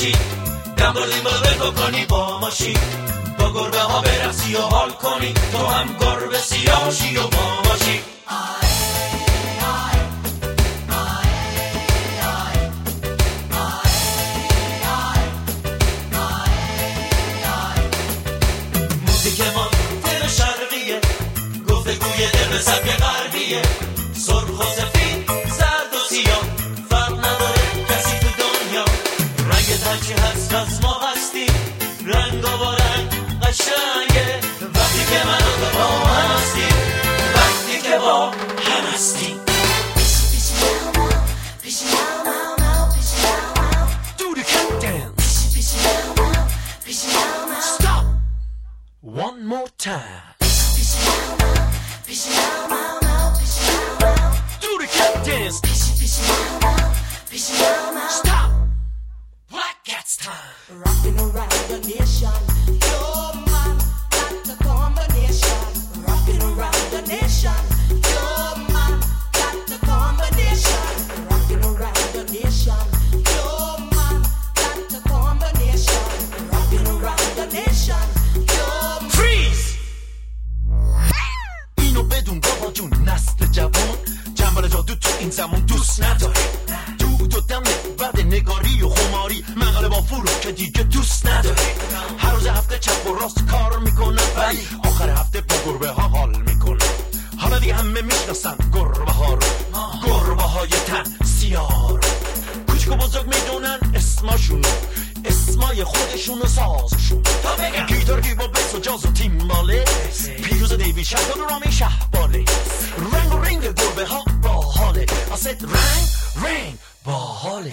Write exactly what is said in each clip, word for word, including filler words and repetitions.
باشی، دنبال دنبال بلکو کنی با ماشی، با گربه ها برقصی و حال کنی، تو هم گربه سیاهشی و با ماشی. موزیک ما دل شرقیه، گفتگوی دل به سبک غربیه، سرخ و سفید زرد و سیاه فرق نداره کسی تو دنیا، رنگت هرچی هست از ما هستی، رنگ و با رنگ قشنگه وقتی که من و تو با هم هستی، وقتی که با هم هستی. Do the cat dance. Stop. One more time. Do the cat dance. Stop. Black Cat's time. Rocking around the nation, your man got the combination. Rocking around the nation, your man got the combination. Rocking around the nation, your man got the combination. Rocking around the nation, your man. Freeze. اینو بدون بابا جون نسل جوان جنبال جادو تو این زمان دوست نداره، دود و دم بعد نگاری و خماری مقاله با فرو که دیگه دوست نداره، هر روز هفته چپ و راست کار میکنه ولی آخر هفته با گربه ها حال میکنه، حالا دیگه همه میشناسن گربه ها رو، گربه های تن سیاه رو، کوچک و بزرگ میدونن اسماشونو، اسمای خودشون و سازشون، گیتار گیبا بس و جاز و تیمباله، پیروز دیوی شهداد و رامی شهباله، رنگ و رنگ گربه ها با حاله، آسد رنگ رنگ با حاله.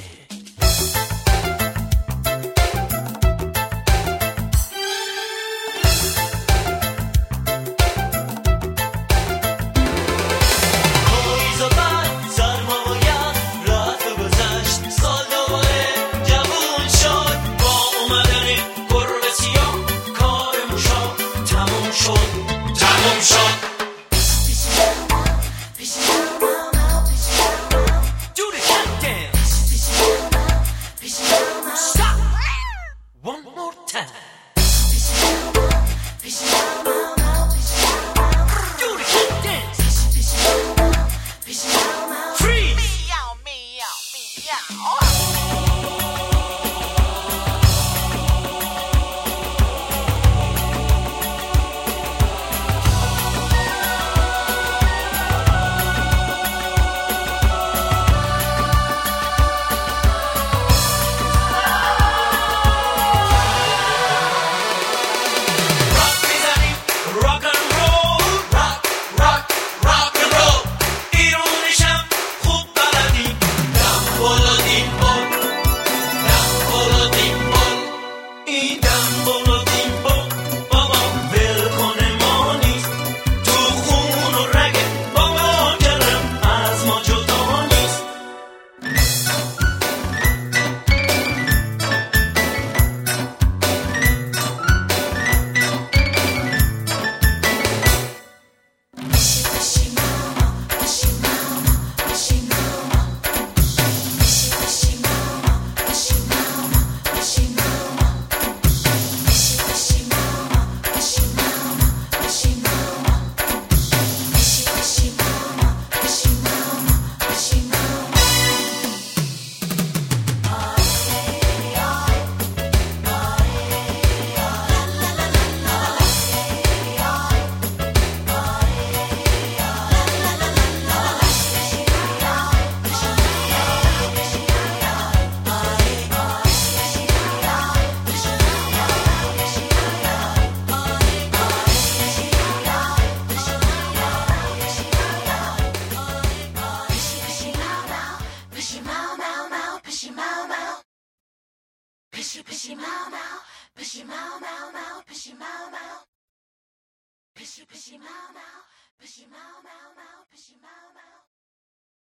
Pishy mau mau, pishy mau mau mau, pishy mau mau. Pishy pishy mau mau, pishy mau mau mau, pishy mau mau.